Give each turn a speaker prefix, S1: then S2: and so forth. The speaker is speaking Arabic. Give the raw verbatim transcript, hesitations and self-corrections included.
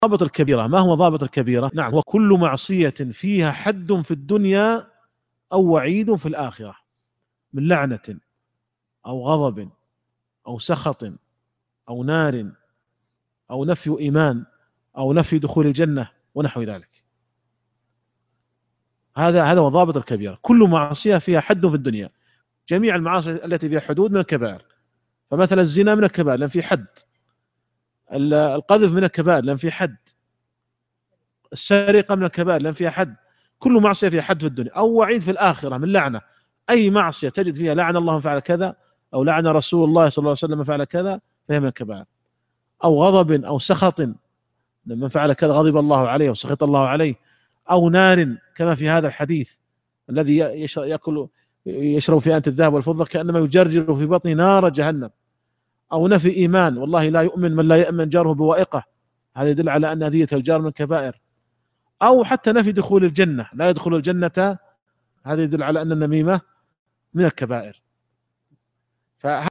S1: ضابط الكبيرة. ما هو ضابط الكبيرة؟ نعم، هو كل معصية فيها حد في الدنيا أو وعيد في الآخرة، من لعنة أو غضب أو سخط أو نار أو نفي إيمان أو نفي دخول الجنة ونحو ذلك. هذا هذا هو ضابط الكبيرة. كل معصية فيها حد في الدنيا، جميع المعاصي التي فيها حدود من الكبائر. فمثلا الزنا من الكبائر لأن في حد، القذف من الكبائر لأن في حد، السرقة من الكبائر لأن فيها حد. كل معصية فيها حد في الدنيا أو وعيد في الآخرة من لعنة. أي معصية تجد فيها لعن الله من فعل كذا أو لعن رسول الله صلى الله عليه وسلم من فعل كذا فهي من الكبائر. أو غضب أو سخط، من فعل كذا غضب الله عليه وسخط الله عليه. أو نار كما في هذا الحديث الذي يأكل يشرب في آنية الذهب والفضة كأنما يجرجر في بطن نار جهنم. أو نفي إيمان، والله لا يؤمن من لا يأمن جاره بوائقه، هذا يدل على أن أذية الجار من الكبائر. أو حتى نفي دخول الجنة، لا يدخل الجنة، هذا يدل على أن النميمة من الكبائر.